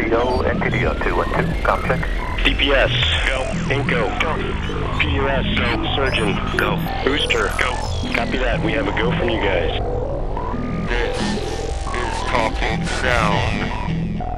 Toledo, NTDO 212, com check. DPS, go. Inco, go. PUS, go. Surgeon, go. Booster, go. Copy that. We have a go from you guys. This is Talking Sound.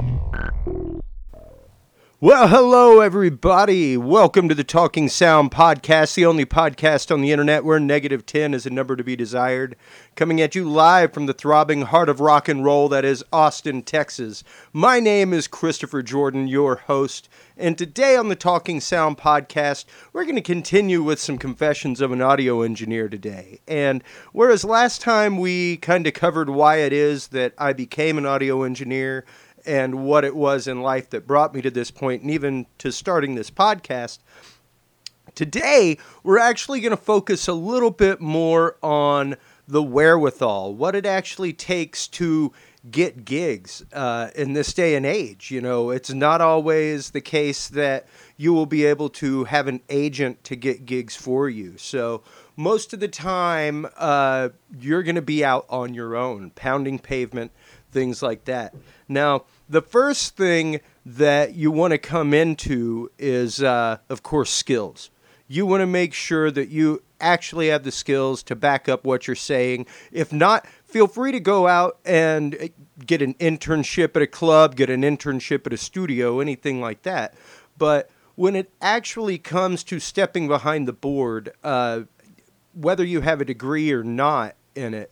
Well, hello, everybody. Welcome to the Talking Sound podcast, the only podcast on the internet where negative 10 is a number to be desired. Coming at you live from the throbbing heart of rock and roll that is Austin, Texas. My name is Christopher Jordan, your host. And today on the Talking Sound podcast, we're going to continue with some confessions of an audio engineer today. And whereas last time we kind of covered why it is that I became an audio engineer and what it was in life that brought me to this point and even to starting this podcast, today we're actually going to focus a little bit more on the wherewithal, what it actually takes to get gigs in this day and age. You know, it's not always the case that you will be able to have an agent to get gigs for you. So most of the time, you're going to be out on your own, pounding pavement, things like that. Now, the first thing that you want to come into is, of course, skills. You want to make sure that you actually have the skills to back up what you're saying. If not, feel free to go out and get an internship at a club, get an internship at a studio, anything like that. But when it actually comes to stepping behind the board, whether you have a degree or not in it,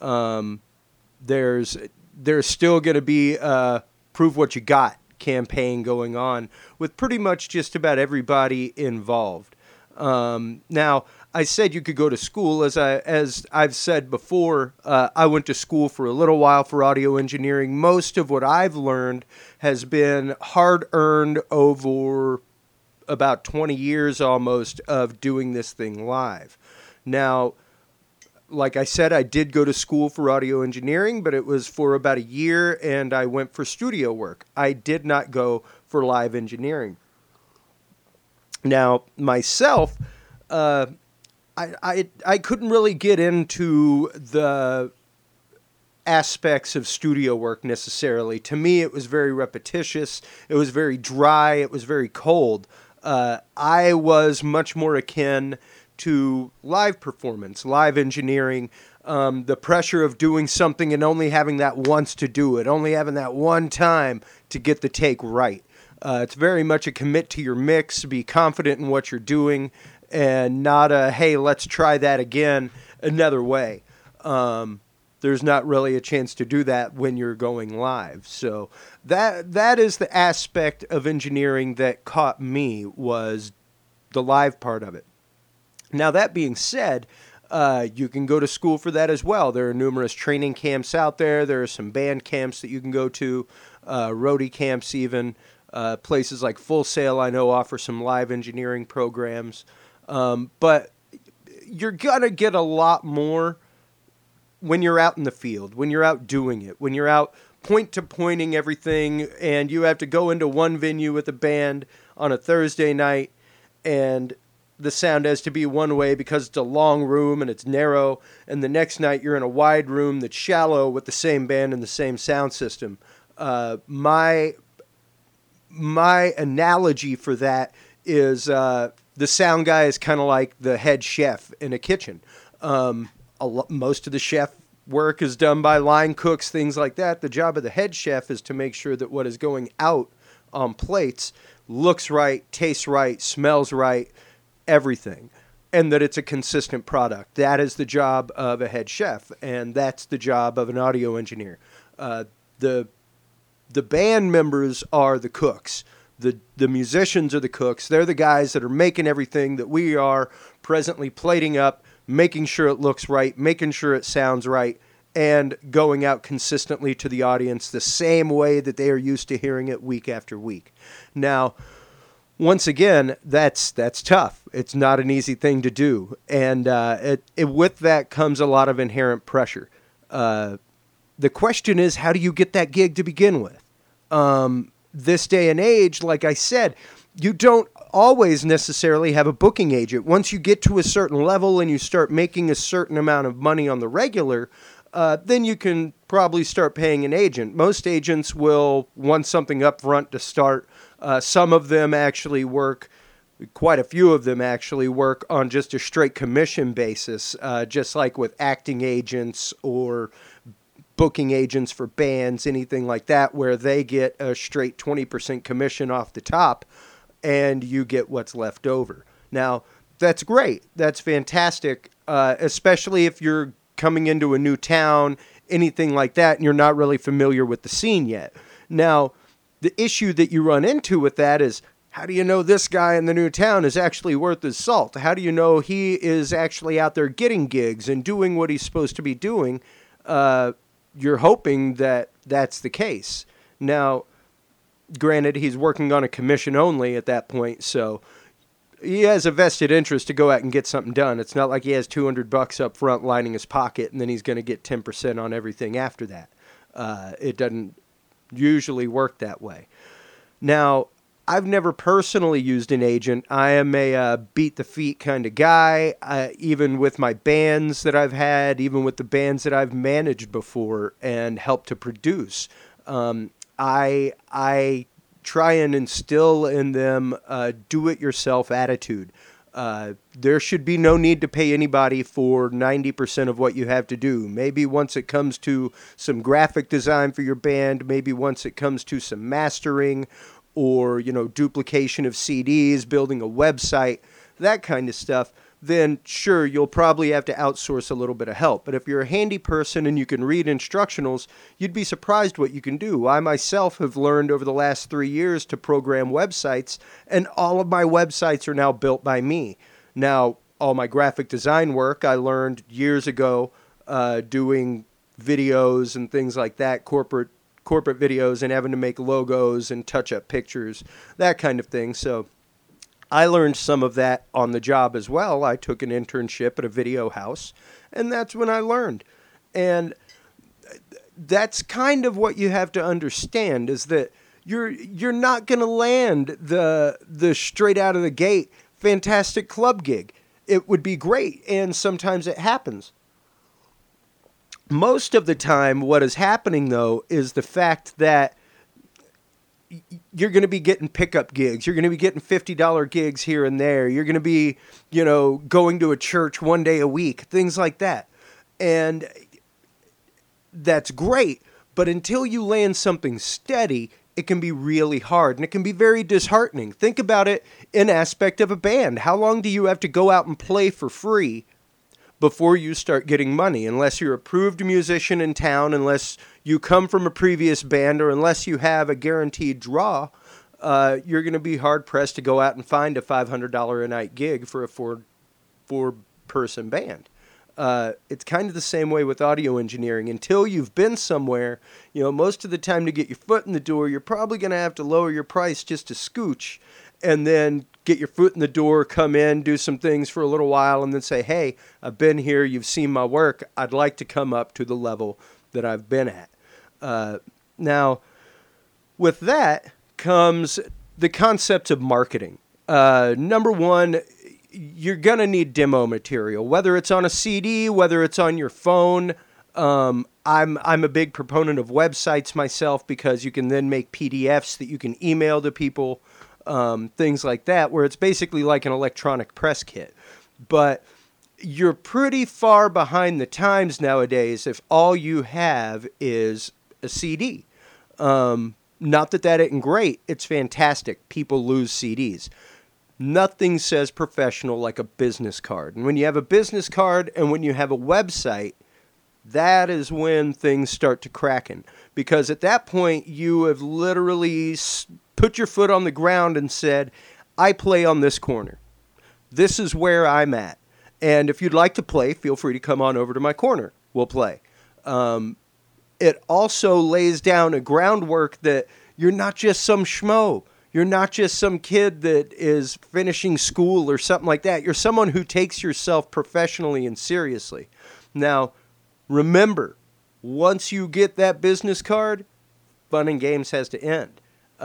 there's still going to be a prove what you got campaign going on with pretty much just about everybody involved. Now, I said you could go to school. As I've said before, I went to school for a little while for audio engineering. Most of what I've learned has been hard-earned over about 20 years almost of doing this thing live. Now, like I said, I did go to school for audio engineering, but it was for about a year, and I went for studio work. I did not go for live engineering. Now, myself, I couldn't really get into the aspects of studio work necessarily. To me, it was very repetitious. It was very dry. It was very cold. I was much more akin to live performance, live engineering, the pressure of doing something and only having that once to do it, only having that one time to get the take right. It's very much a commit to your mix, be confident in what you're doing, and not a, hey, let's try that again another way. There's not really a chance to do that when you're going live. So that is the aspect of engineering that caught me, was the live part of it. Now, that being said, you can go to school for that as well. There are numerous training camps out there. There are some band camps that you can go to, roadie camps even. Places like Full Sail, I know, offer some live engineering programs. But you're going to get a lot more when you're out in the field, when you're out doing it, when you're out point-to-pointing everything, and you have to go into one venue with a band on a Thursday night, and the sound has to be one way because it's a long room and it's narrow, and the next night you're in a wide room that's shallow with the same band and the same sound system. My analogy for that is the sound guy is kind of like the head chef in a kitchen. Most of the chef work is done by line cooks, things like that. The job of the head chef is to make sure that what is going out on plates looks right, tastes right, smells right, everything, and that it's a consistent product. That is the job of a head chef, and that's the job of an audio engineer. The band members are the cooks. The musicians are the cooks. They're the guys that are making everything that we are presently plating up, making sure it looks right, making sure it sounds right, and going out consistently to the audience the same way that they are used to hearing it week after week. Now, once again, that's tough. It's not an easy thing to do. And with that comes a lot of inherent pressure. The question is, how do you get that gig to begin with? This day and age, like I said, you don't always necessarily have a booking agent. Once you get to a certain level and you start making a certain amount of money on the regular, then you can probably start paying an agent. Most agents will want something up front to start. Some of them actually work, quite a few of them actually work on just a straight commission basis, just like with acting agents or booking agents for bands, anything like that, where they get a straight 20% commission off the top and you get what's left over. Now, that's great. That's fantastic, especially if you're coming into a new town, anything like that, and you're not really familiar with the scene yet. Now, the issue that you run into with that is, how do you know this guy in the new town is actually worth his salt? How do you know he is actually out there getting gigs and doing what he's supposed to be doing? You're hoping that that's the case. Now, granted, he's working on a commission only at that point, so he has a vested interest to go out and get something done. It's not like he has $200 up front lining his pocket and then he's going to get 10% on everything after that. It doesn't usually work that way. Now, I've never personally used an agent. I am a beat the feet kind of guy, even with my bands that I've had, even with the bands that I've managed before and helped to produce. I try and instill in them a do-it-yourself attitude. There should be no need to pay anybody for 90% of what you have to do. Maybe once it comes to some graphic design for your band, maybe once it comes to some mastering or, duplication of CDs, building a website, that kind of stuff, then sure, you'll probably have to outsource a little bit of help. But if you're a handy person and you can read instructionals, you'd be surprised what you can do. I myself have learned over the last 3 years to program websites, and all of my websites are now built by me. Now, all my graphic design work I learned years ago doing videos and things like that, corporate videos, and having to make logos and touch up pictures, that kind of thing. So I learned some of that on the job as well. I took an internship at a video house, and that's when I learned. And that's kind of what you have to understand, is that you're not going to land the straight out of the gate fantastic club gig. It would be great, and sometimes it happens. Most of the time, what is happening, though, is the fact that you're going to be getting pickup gigs. You're going to be getting $50 gigs here and there. You're going to be, going to a church one day a week, things like that. And that's great. But until you land something steady, it can be really hard, and it can be very disheartening. Think about it in aspect of a band. How long do you have to go out and play for free before you start getting money? Unless you're a approved musician in town, unless you come from a previous band, or unless you have a guaranteed draw, you're going to be hard-pressed to go out and find a $500 a night gig for a four-person band. It's kind of the same way with audio engineering. Until you've been somewhere, most of the time to get your foot in the door, you're probably going to have to lower your price just a scooch, and then get your foot in the door, come in, do some things for a little while, and then say, hey, I've been here, you've seen my work, I'd like to come up to the level that I've been at. Now, with that comes the concept of marketing. Number one, you're going to need demo material, whether it's on a CD, whether it's on your phone. I'm a big proponent of websites myself, because you can then make PDFs that you can email to people, things like that, where it's basically like an electronic press kit. But you're pretty far behind the times nowadays if all you have is a CD. Not that that isn't great. It's fantastic. People lose CDs. Nothing says professional like a business card. And when you have a business card and when you have a website, that is when things start to cracken. Because at that point, you have literally put your foot on the ground and said, I play on this corner. This is where I'm at. And if you'd like to play, feel free to come on over to my corner. We'll play. It also lays down a groundwork that you're not just some schmo. You're not just some kid that is finishing school or something like that. You're someone who takes yourself professionally and seriously. Now, remember, once you get that business card, fun and games has to end.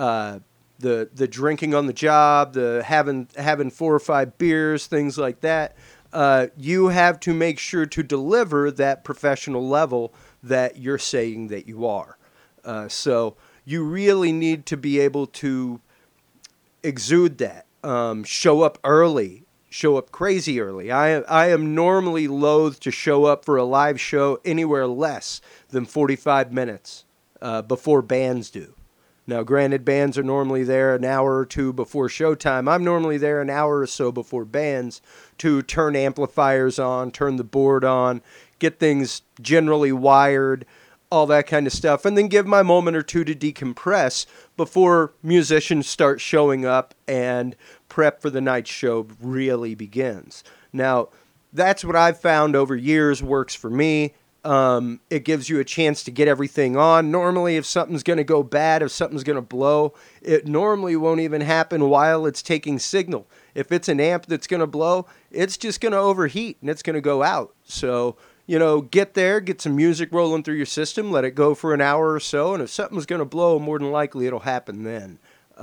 The drinking on the job, the having 4 or 5 beers, things like that. You have to make sure to deliver that professional level that you're saying that you are. So you really need to be able to exude that. Show up early. Show up crazy early. I am normally loath to show up for a live show anywhere less than 45 minutes before bands do. Now, granted, bands are normally there an hour or two before showtime. I'm normally there an hour or so before bands to turn amplifiers on, turn the board on, get things generally wired, all that kind of stuff, and then give my moment or two to decompress before musicians start showing up and prep for the night show really begins. Now, that's what I've found over years works for me. It gives you a chance to get everything on. Normally, if something's going to go bad, if something's going to blow, it normally won't even happen while it's taking signal. If it's an amp that's going to blow, it's just going to overheat and it's going to go out. So, get there, get some music rolling through your system, let it go for an hour or so, and if something's going to blow, more than likely it'll happen then.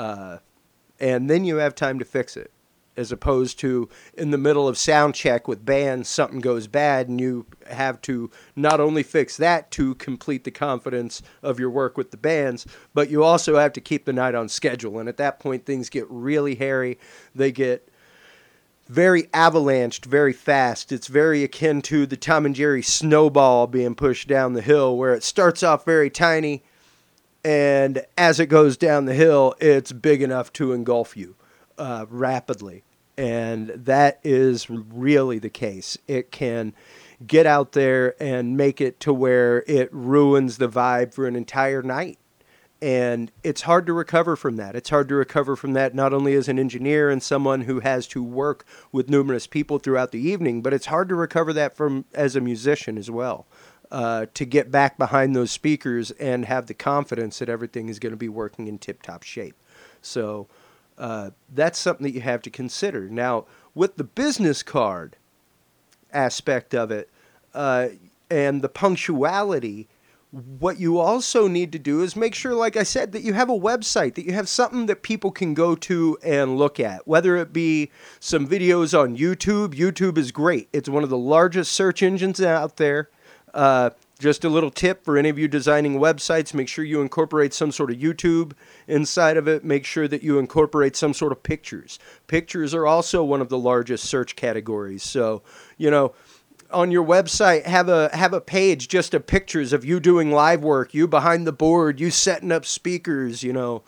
And then you have time to fix it. As opposed to in the middle of sound check with bands, something goes bad and you have to not only fix that to complete the confidence of your work with the bands, but you also have to keep the night on schedule. And at that point, things get really hairy. They get very avalanched very fast. It's very akin to the Tom and Jerry snowball being pushed down the hill, where it starts off very tiny, and as it goes down the hill, it's big enough to engulf you rapidly. And that is really the case. It can get out there and make it to where it ruins the vibe for an entire night. And it's hard to recover from that. It's hard to recover from that not only as an engineer and someone who has to work with numerous people throughout the evening, but it's hard to recover that from as a musician as well. To get back behind those speakers and have the confidence that everything is going to be working in tip-top shape. So that's something that you have to consider. Now, with the business card aspect of it and the punctuality, what you also need to do is make sure, like I said, that you have a website, that you have something that people can go to and look at, whether it be some videos on YouTube. YouTube is great. It's one of the largest search engines out there. Just a little tip for any of you designing websites, make sure you incorporate some sort of YouTube inside of it. Make sure that you incorporate some sort of pictures. Pictures are also one of the largest search categories. So, on your website, have a page just of pictures of you doing live work, you behind the board, you setting up speakers,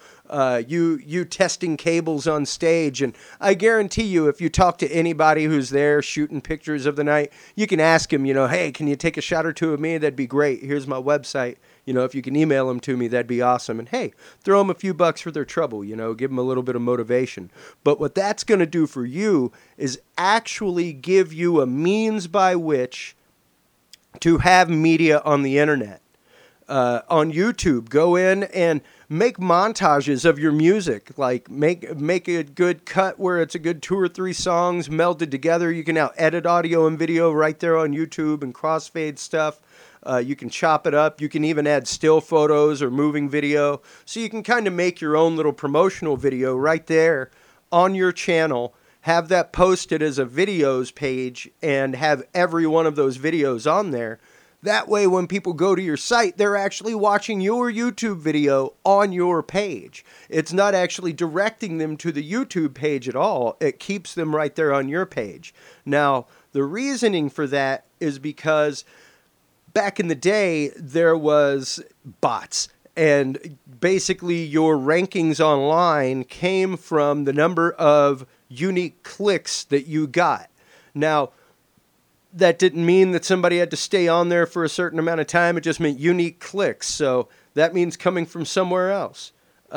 you testing cables on stage. And I guarantee you, if you talk to anybody who's there shooting pictures of the night, you can ask him, hey, can you take a shot or two of me? That'd be great. Here's my website. If you can email them to me, that'd be awesome. And hey, throw them a few bucks for their trouble, give them a little bit of motivation. But what that's going to do for you is actually give you a means by which to have media on the internet. On YouTube, go in and make montages of your music. Like make a good cut where it's a good 2 or 3 songs melded together. You can now edit audio and video right there on YouTube and crossfade stuff. You can chop it up. You can even add still photos or moving video. So you can kind of make your own little promotional video right there on your channel. Have that posted as a videos page and have every one of those videos on there. That way, when people go to your site, they're actually watching your YouTube video on your page. It's not actually directing them to the YouTube page at all. It keeps them right there on your page. Now, the reasoning for that is because back in the day, there was bots. And basically, your rankings online came from the number of unique clicks that you got. Now, that didn't mean that somebody had to stay on there for a certain amount of time. It just meant unique clicks. So that means coming from somewhere else.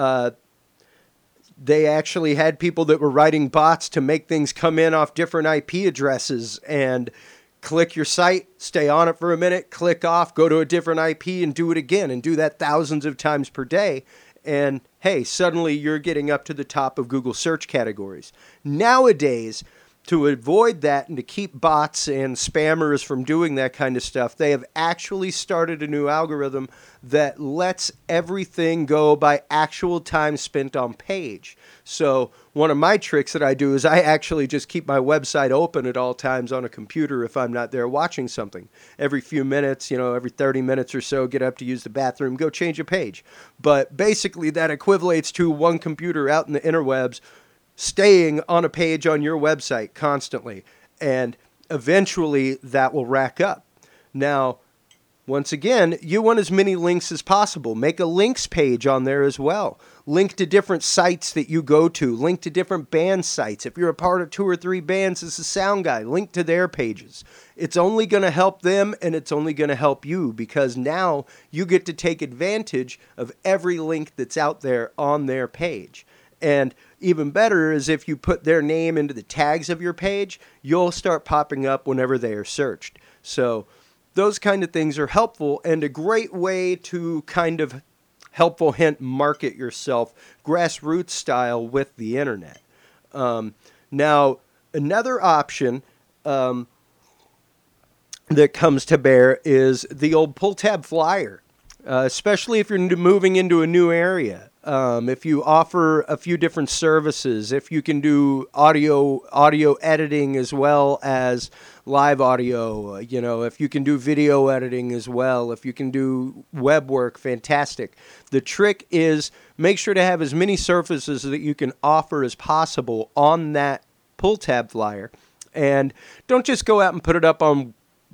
They actually had people that were writing bots to make things come in off different IP addresses and click your site, stay on it for a minute, click off, go to a different IP and do it again and do that thousands of times per day. And hey, suddenly you're getting up to the top of Google search categories. Nowadays, to avoid that and to keep bots and spammers from doing that kind of stuff, they have actually started a new algorithm that lets everything go by actual time spent on page. So one of my tricks that I do is I actually just keep my website open at all times on a computer if I'm not there watching something. Every few minutes, every 30 minutes or so, get up to use the bathroom, go change a page. But basically that equivalates to one computer out in the interwebs staying on a page on your website constantly. And eventually that will rack up. Now, once again, you want as many links as possible. Make a links page on there as well. Link to different sites that you go to. Link to different band sites. If you're a part of 2 or 3 bands as a sound guy, link to their pages. It's only going to help them, and it's only going to help you, because now you get to take advantage of every link that's out there on their page. And even better is if you put their name into the tags of your page, you'll start popping up whenever they are searched. So those kind of things are helpful, and a great way to kind of, helpful hint, market yourself grassroots style with the internet. Now, another option that comes to bear is the old pull tab flyer, especially if you're moving into a new area. If you offer a few different services, if you can do audio editing as well as live audio, if you can do video editing as well, if you can do web work, fantastic. The trick is make sure to have as many services that you can offer as possible on that pull tab flyer. And don't just go out and put it up on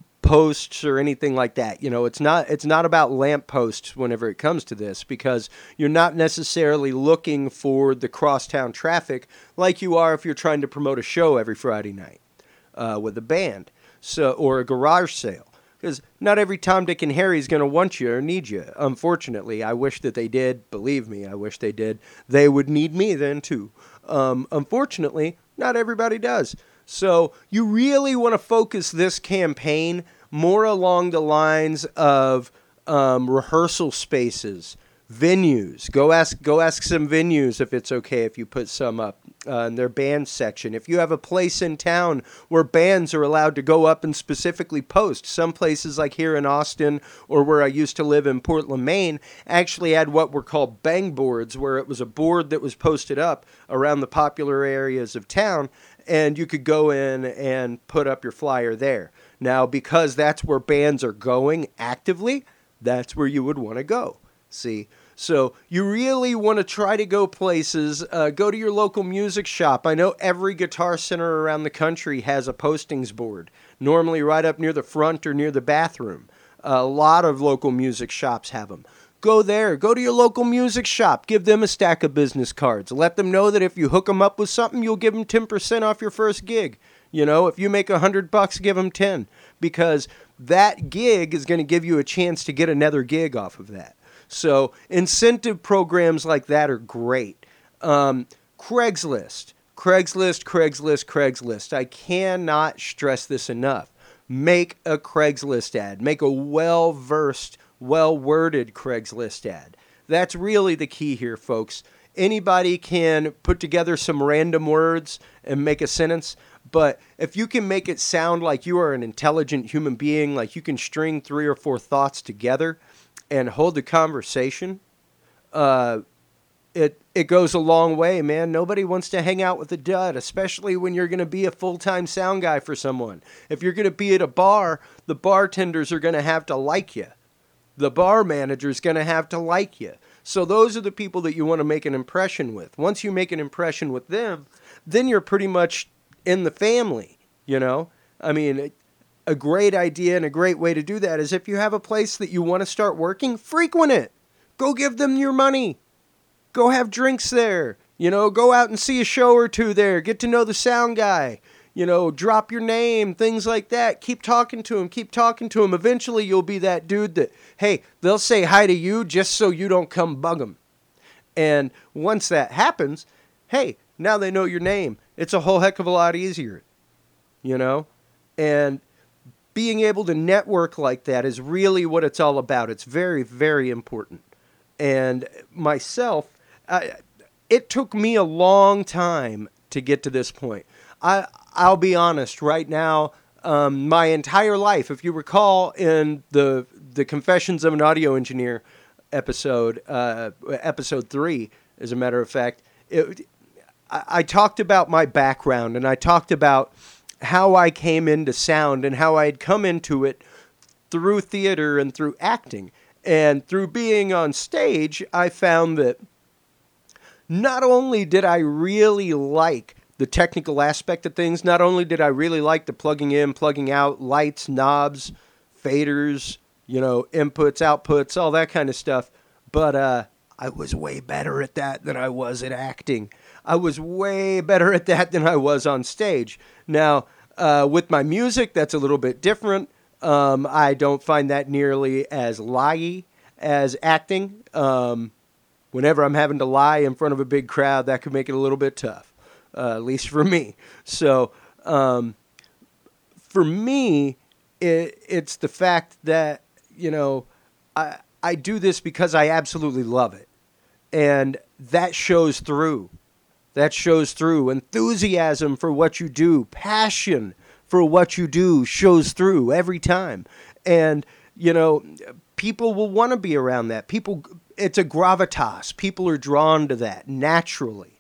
posts or anything like that. It's not about lamp posts whenever it comes to this, because you're not necessarily looking for the crosstown traffic like you are if you're trying to promote a show every Friday night with a band, or a garage sale. Because not every Tom, Dick, and Harry is going to want you or need you. Unfortunately, I wish that they did. Believe me, I wish they did. They would need me then too. Unfortunately, not everybody does. So you really want to focus this campaign more along the lines of rehearsal spaces, venues. Go ask some venues if it's okay if you put some up in their band section. If you have a place in town where bands are allowed to go up and specifically post. Some places like here in Austin, or where I used to live in Portland, Maine, actually had what were called bang boards, where it was a board that was posted up around the popular areas of town, and you could go in and put up your flyer there. Now, because that's where bands are going actively, that's where you would want to go. See? So you really want to try to go places. Go to your local music shop. I know every Guitar Center around the country has a postings board, normally right up near the front or near the bathroom. A lot of local music shops have them. Go there. Go to your local music shop. Give them a stack of business cards. Let them know that if you hook them up with something, you'll give them 10% off your first gig. If you make $100, give them 10, because that gig is going to give you a chance to get another gig off of that. So incentive programs like that are great. Craigslist. I cannot stress this enough. Make a Craigslist ad. Make a well-versed, well-worded Craigslist ad. That's really the key here, folks. Anybody can put together some random words and make a sentence, but if you can make it sound like you are an intelligent human being, like you can string 3 or 4 thoughts together and hold the conversation, it goes a long way, man. Nobody wants to hang out with a dud, especially when you're going to be a full-time sound guy for someone. If you're going to be at a bar, the bartenders are going to have to like you. The bar manager's going to have to like you. So those are the people that you want to make an impression with. Once you make an impression with them, then you're pretty much in the family, I mean, a great idea and a great way to do that is if you have a place that you want to start working, frequent it. Go give them your money. Go have drinks there. Go out and see a show or two there. Get to know the sound guy. Drop your name, things like that. Keep talking to him. Eventually, you'll be that dude that, hey, they'll say hi to you just so you don't come bug them. And once that happens, hey, now they know your name. It's a whole heck of a lot easier, And being able to network like that is really what it's all about. It's very, very important. And myself, it took me a long time to get to this point. I'll be honest, right now, my entire life, if you recall in the Confessions of an Audio Engineer episode, episode 3, as a matter of fact, I talked about my background, and I talked about how I came into sound and how I had come into it through theater and through acting. And through being on stage, I found that not only did I really like the technical aspect of things, not only did I really like the plugging in, plugging out, lights, knobs, faders, inputs, outputs, all that kind of stuff, but I was way better at that than I was at acting. I was way better at that than I was on stage. Now, with my music, that's a little bit different. I don't find that nearly as lie-y as acting. Whenever I'm having to lie in front of a big crowd, that could make it a little bit tough, at least for me. So, for me, it's the fact that, I do this because I absolutely love it. And that shows through. That shows through. Enthusiasm for what you do, passion for what you do shows through every time. And, people will want to be around that. It's a gravitas. People are drawn to that naturally.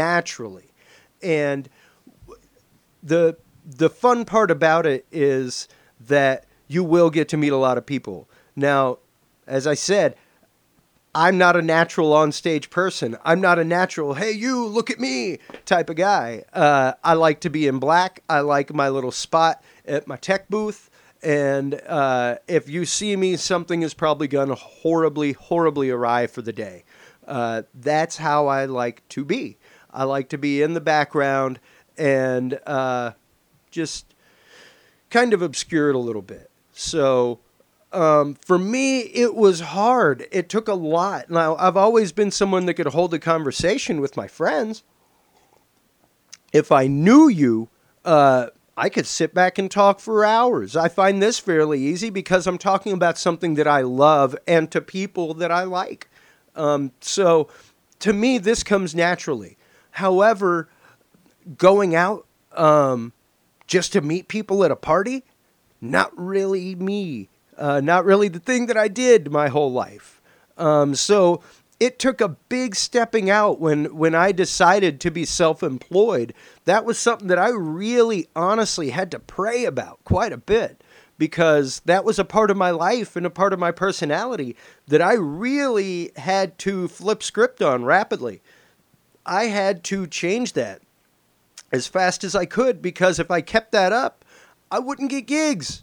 And the fun part about it is that you will get to meet a lot of people. Now, as I said, I'm not a natural on-stage person. I'm not a natural, hey, you, look at me type of guy. I like to be in black. I like my little spot at my tech booth. And if you see me, something is probably gone horribly, horribly awry for the day. That's how I like to be. I like to be in the background and just kind of obscure it a little bit. So for me, it was hard. It took a lot. Now, I've always been someone that could hold a conversation with my friends. If I knew you, I could sit back and talk for hours. I find this fairly easy because I'm talking about something that I love and to people that I like. So to me, this comes naturally. However, going out just to meet people at a party, not really me. Not really the thing that I did my whole life. So it took a big stepping out when I decided to be self-employed. That was something that I really honestly had to pray about quite a bit, because that was a part of my life and a part of my personality that I really had to flip script on rapidly. I had to change that as fast as I could, because if I kept that up, I wouldn't get gigs.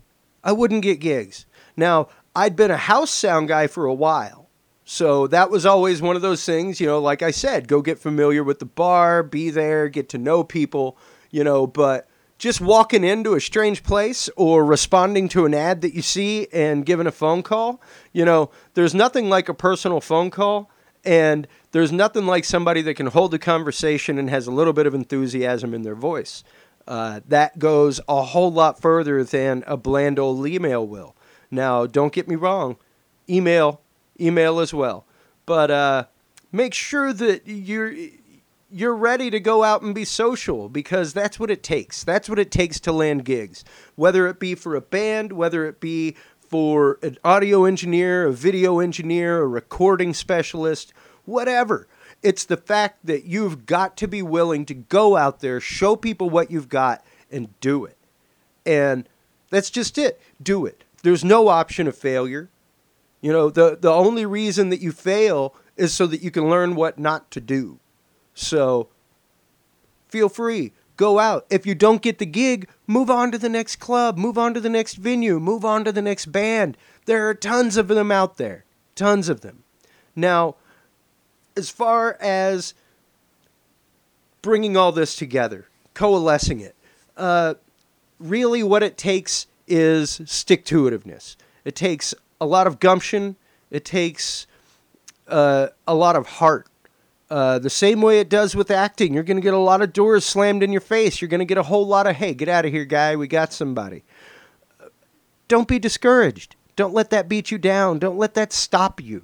Now, I'd been a house sound guy for a while, so that was always one of those things, like I said, go get familiar with the bar, be there, get to know people, but just walking into a strange place or responding to an ad that you see and giving a phone call, there's nothing like a personal phone call, and there's nothing like somebody that can hold a conversation and has a little bit of enthusiasm in their voice. That goes a whole lot further than a bland old email will. Now, don't get me wrong, email as well. But make sure that you're ready to go out and be social, because that's what it takes. That's what it takes to land gigs, whether it be for a band, whether it be for an audio engineer, a video engineer, a recording specialist, whatever. It's the fact that you've got to be willing to go out there, show people what you've got, and do it. And that's just it. Do it. There's no option of failure. The only reason that you fail is so that you can learn what not to do. So feel free. Go out. If you don't get the gig, move on to the next club, move on to the next venue, move on to the next band. There are tons of them out there. Tons of them. Now, as far as bringing all this together, coalescing it, really what it takes is stick-to-itiveness. It takes a lot of gumption. It takes a lot of heart. The same way it does with acting. You're going to get a lot of doors slammed in your face. You're going to get a whole lot of, hey, get out of here, guy. We got somebody. Don't be discouraged. Don't let that beat you down. Don't let that stop you.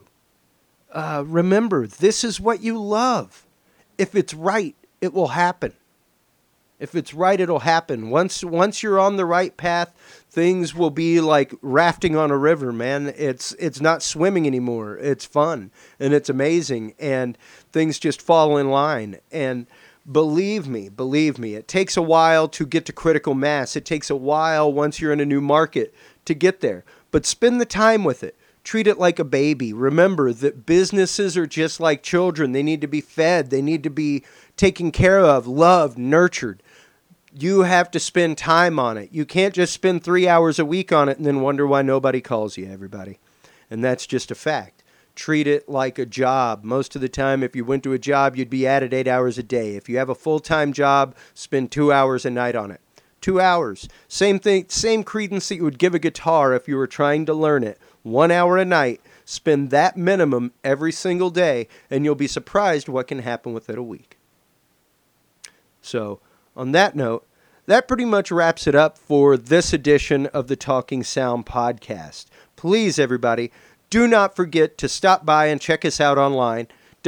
Remember, this is what you love. If it's right, it will happen. If it's right, it'll happen. Once you're on the right path, things will be like rafting on a river, man. It's not swimming anymore. It's fun and it's amazing, and things just fall in line. And believe me, it takes a while to get to critical mass. It takes a while once you're in a new market to get there. But spend the time with it. Treat it like a baby. Remember that businesses are just like children. They need to be fed. They need to be taken care of, loved, nurtured. You have to spend time on it. You can't just spend 3 hours a week on it and then wonder why nobody calls you, everybody. And that's just a fact. Treat it like a job. Most of the time, if you went to a job, you'd be at it 8 hours a day. If you have a full-time job, spend 2 hours a night on it. 2 hours. Same thing, same credence that you would give a guitar if you were trying to learn it. 1 hour a night. Spend that minimum every single day, and you'll be surprised what can happen within a week. So, on that note, that pretty much wraps it up for this edition of the Talking Sound podcast. Please, everybody, do not forget to stop by and check us out online,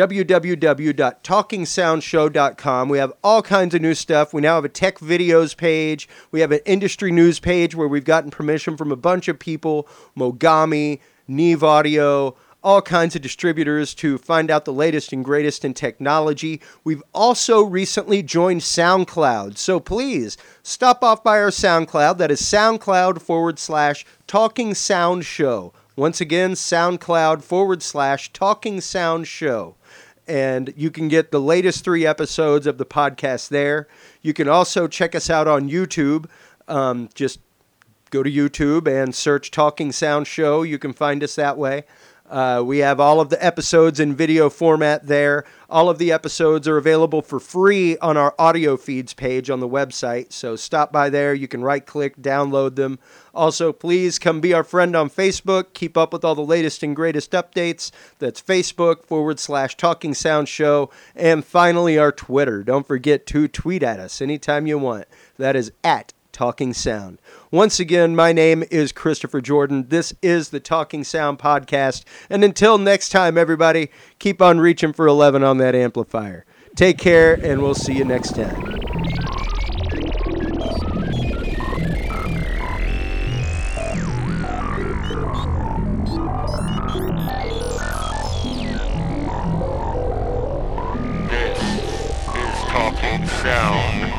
www.talkingsoundshow.com. We have all kinds of new stuff. We now have a tech videos page. We have an industry news page where we've gotten permission from a bunch of people, Mogami, Neve Audio, all kinds of distributors to find out the latest and greatest in technology. We've also recently joined SoundCloud. So please stop off by our SoundCloud. That is SoundCloud/Talking Sound Show. Once again, SoundCloud/Talking Sound Show. And you can get the latest 3 episodes of the podcast there. You can also check us out on YouTube. Just go to YouTube and search Talking Sound Show. You can find us that way. We have all of the episodes in video format there. All of the episodes are available for free on our audio feeds page on the website. So stop by there. You can right-click, download them. Also, please come be our friend on Facebook. Keep up with all the latest and greatest updates. That's Facebook/Talking Sound Show. And finally, our Twitter. Don't forget to tweet at us anytime you want. That is at Talking Sound. Once again, my name is Christopher Jordan. This is the Talking Sound podcast. And until next time, everybody, keep on reaching for 11 on that amplifier. Take care, and we'll see you next time. This is Talking Sound.